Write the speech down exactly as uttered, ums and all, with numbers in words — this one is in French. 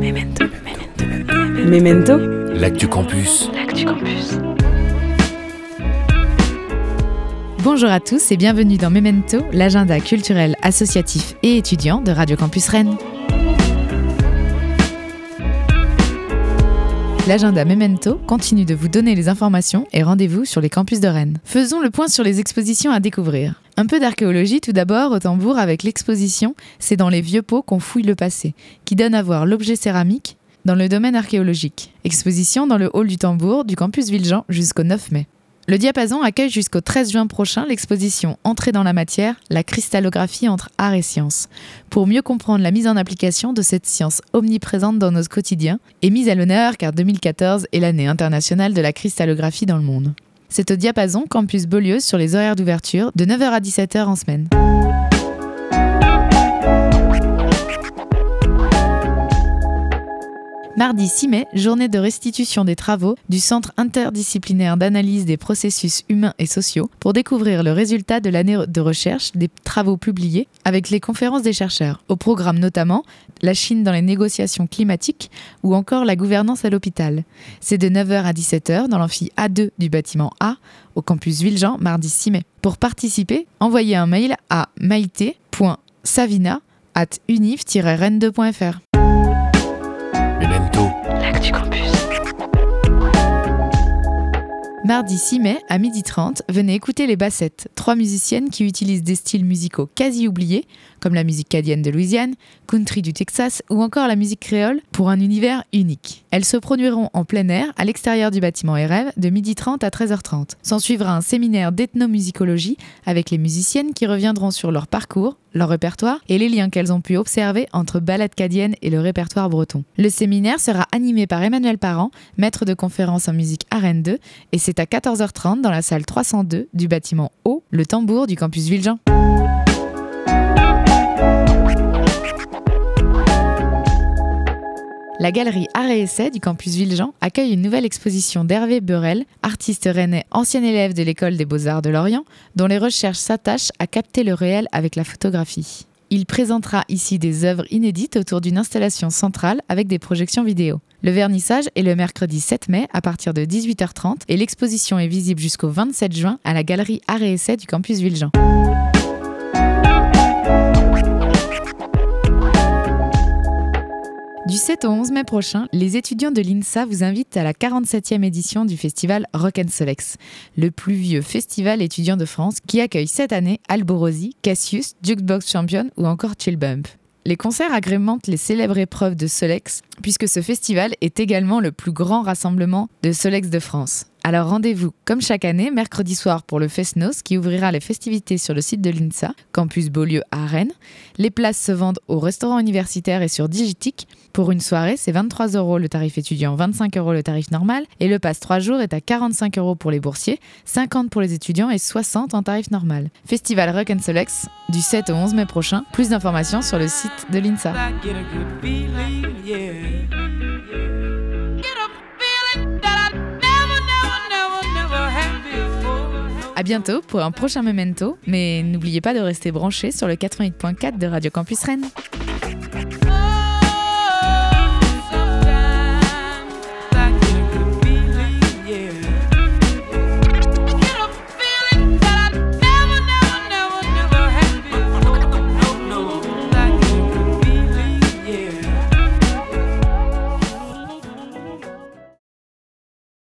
Memento. Memento. Memento. L'actu campus. L'actu campus. Bonjour à tous et bienvenue dans Memento, l'agenda culturel, associatif et étudiant de Radio Campus Rennes. L'agenda Memento continue de vous donner les informations et rendez-vous sur les campus de Rennes. Faisons le point sur les expositions à découvrir. Un peu d'archéologie tout d'abord au Tambour avec l'exposition « C'est dans les vieux pots qu'on fouille le passé » qui donne à voir l'objet céramique dans le domaine archéologique. Exposition dans le hall du Tambour du campus Villejean jusqu'au neuf mai. Le Diapason accueille jusqu'au treize juin prochain l'exposition « Entrée dans la matière, la cristallographie entre art et science » pour mieux comprendre la mise en application de cette science omniprésente dans notre quotidien et mise à l'honneur car deux mille quatorze est l'année internationale de la cristallographie dans le monde. C'est au Diapason, campus Beaulieu, sur les horaires d'ouverture de neuf heures à dix-sept heures en semaine. Mardi six mai, journée de restitution des travaux du Centre interdisciplinaire d'analyse des processus humains et sociaux pour découvrir le résultat de l'année de recherche des travaux publiés avec les conférences des chercheurs. Au programme notamment la Chine dans les négociations climatiques ou encore la gouvernance à l'hôpital. C'est de neuf heures à dix-sept heures dans l'amphi A deux du bâtiment A au campus Villejean, mardi six mai. Pour participer, envoyez un mail à maïté point savina arobase univ tiret rennes deux point f r. Memento. L'actu campus. Mardi six mai, à midi trente, venez écouter les Bassettes, trois musiciennes qui utilisent des styles musicaux quasi oubliés, comme la musique cadienne de Louisiane, country du Texas ou encore la musique créole, pour un univers unique. Elles se produiront en plein air, à l'extérieur du bâtiment R F, de midi trente à treize heures trente. S'en suivra un séminaire d'ethnomusicologie avec les musiciennes qui reviendront sur leur parcours, leur répertoire et les liens qu'elles ont pu observer entre ballade cadienne et le répertoire breton. Le séminaire sera animé par Emmanuel Parent, maître de conférence en musique à Rennes deux, et c'est à quatorze heures trente dans la salle trois cent deux du bâtiment O, le Tambour du campus Villejean. La galerie Art et Essai du campus Villejean accueille une nouvelle exposition d'Hervé Beurel, artiste rennais, ancien élève de l'école des Beaux-Arts de Lorient, dont les recherches s'attachent à capter le réel avec la photographie. Il présentera ici des œuvres inédites autour d'une installation centrale avec des projections vidéo. Le vernissage est le mercredi sept mai à partir de dix-huit heures trente et l'exposition est visible jusqu'au vingt-sept juin à la galerie Art et Essai du campus Villejean. Du sept au onze mai prochain, les étudiants de l'INSA vous invitent à la quarante-septième édition du festival Rock and Solex, le plus vieux festival étudiant de France qui accueille cette année Alborosie, Cassius, Jukebox Champion ou encore Chill Bump. Les concerts agrémentent les célèbres épreuves de Solex, puisque ce festival est également le plus grand rassemblement de Solex de France. Alors rendez-vous, comme chaque année, mercredi soir pour le Festnos qui ouvrira les festivités sur le site de l'INSA, campus Beaulieu à Rennes. Les places se vendent au restaurant universitaire et sur Digitic. Pour une soirée, c'est vingt-trois euros le tarif étudiant, vingt-cinq euros le tarif normal. Et le pass trois jours est à quarante-cinq euros pour les boursiers, cinquante pour les étudiants et soixante en tarif normal. Festival Rock and Solex du sept au onze mai prochain. Plus d'informations sur le site de l'INSA. À bientôt pour un prochain Memento, mais n'oubliez pas de rester branchés sur le quatre-vingt-huit point quatre de Radio Campus Rennes.